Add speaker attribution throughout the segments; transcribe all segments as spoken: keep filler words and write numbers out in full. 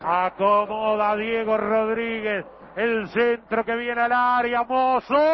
Speaker 1: Acomoda Diego Rodríguez. El centro que viene al área. Mozo. ¡Gol!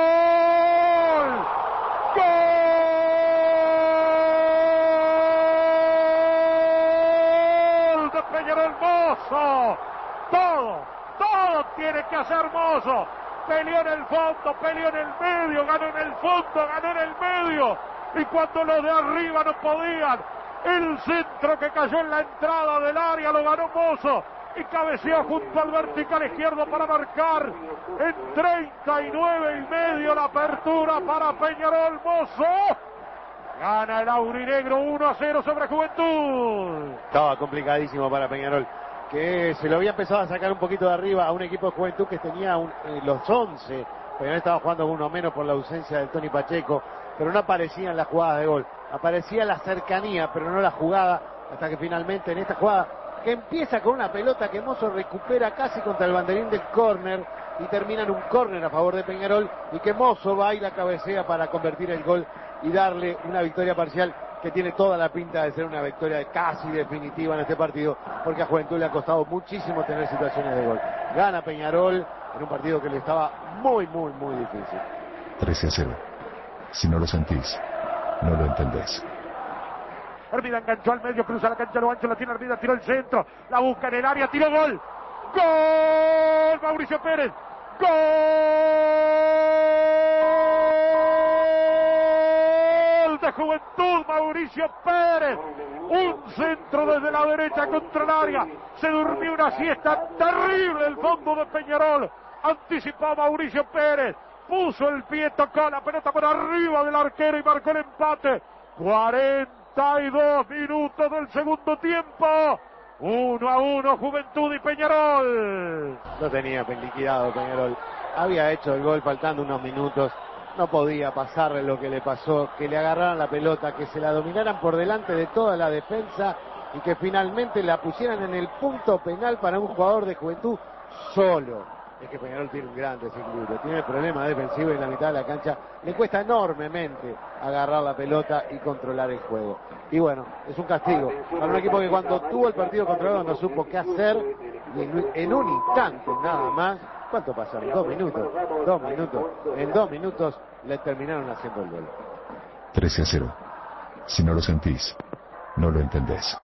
Speaker 1: ¡Gol de Peñarol! Mozo. Todo, todo tiene que hacer Mozo. Peleó en el fondo, peleó en el medio, ganó en el fondo, ganó en el medio. Y cuando los de arriba no podían, el centro que cayó en la entrada del área lo ganó Mozo. Y cabeceó junto al vertical izquierdo para marcar en treinta y nueve y medio la apertura para Peñarol. Mozo gana el aurinegro uno a cero sobre Juventud.
Speaker 2: Estaba complicadísimo para Peñarol, que se lo había empezado a sacar un poquito de arriba a un equipo de Juventud que tenía un, eh, los once. Peñarol estaba jugando con uno menos por la ausencia del Tony Pacheco, pero no aparecían las jugadas de gol. Aparecía la cercanía, pero no la jugada, hasta que finalmente en esta jugada, que empieza con una pelota que Mozo recupera casi contra el banderín del córner, y termina en un córner a favor de Peñarol, y que Mozo va y la cabecea para convertir el gol y darle una victoria parcial que tiene toda la pinta de ser una victoria casi definitiva en este partido, porque a Juventud le ha costado muchísimo tener situaciones de gol. Gana Peñarol en un partido que le estaba muy, muy, muy difícil.
Speaker 3: trece a cero. Si no lo sentís, no lo entendés.
Speaker 1: Hermida enganchó al medio, cruza la cancha, lo ancho, la tiene Hermida, tiró el centro, la busca en el área, tiró gol. ¡Gol! Mauricio Pérez. ¡Gol de Juventud! Mauricio Pérez. Un centro desde la derecha contra el área. Se durmió una siesta terrible el fondo de Peñarol. Anticipó Mauricio Pérez. Puso el pie, tocó la pelota por arriba del arquero y marcó el empate. cuarenta y dos minutos del segundo tiempo. Uno a uno Juventud y Peñarol.
Speaker 2: Lo tenía liquidado Peñarol. Había hecho el gol faltando unos minutos. No podía pasarle lo que le pasó, que le agarraran la pelota, que se la dominaran por delante de toda la defensa y que finalmente la pusieran en el punto penal para un jugador de Juventud solo. Es que Peñarol tiene un gran desequilibrio, tiene problemas defensivos en la mitad de la cancha, le cuesta enormemente agarrar la pelota y controlar el juego. Y bueno, es un castigo para un equipo que cuando tuvo el partido controlado no supo qué hacer, y en, en un instante nada más, ¿cuánto pasaron? Dos minutos, dos minutos, en dos minutos le terminaron haciendo el gol.
Speaker 3: trece a cero. Si no lo sentís, no lo entendés.